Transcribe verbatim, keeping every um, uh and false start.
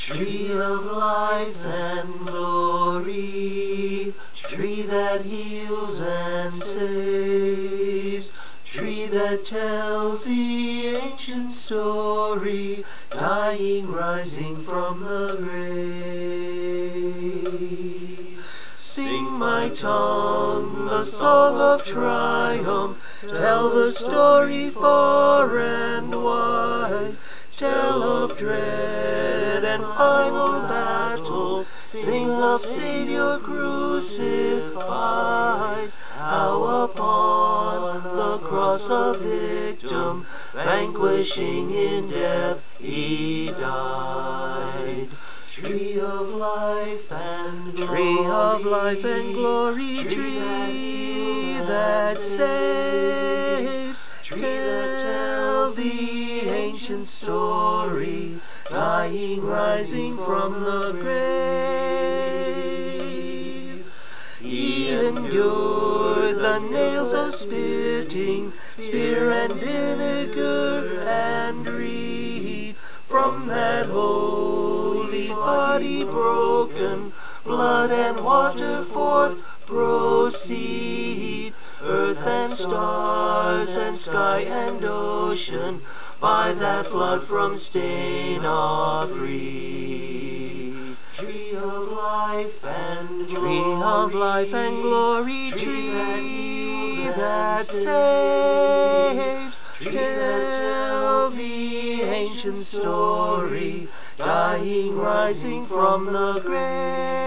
Tree of life and glory, tree that heals and saves, tree that tells the ancient story, dying, rising from the grave. Sing, my tongue, the song of triumph, tell the story far and wide, tell of dread and final battle, sing of Savior crucified, how upon the cross a victim, vanquishing in death, he died. Tree of life and glory, tree of life and glory, tree that saves, tree that tells the ancient story, dying, rising from the grave. He endured the nails of spitting, spear and vinegar and reed. From that holy body broken, blood and water forth proceed. Earth and stars and sky and ocean, by that flood from stain are free. Tree of life and glory, tree of life and glory, tree that saves, tree that tells the ancient story, dying, rising from the grave.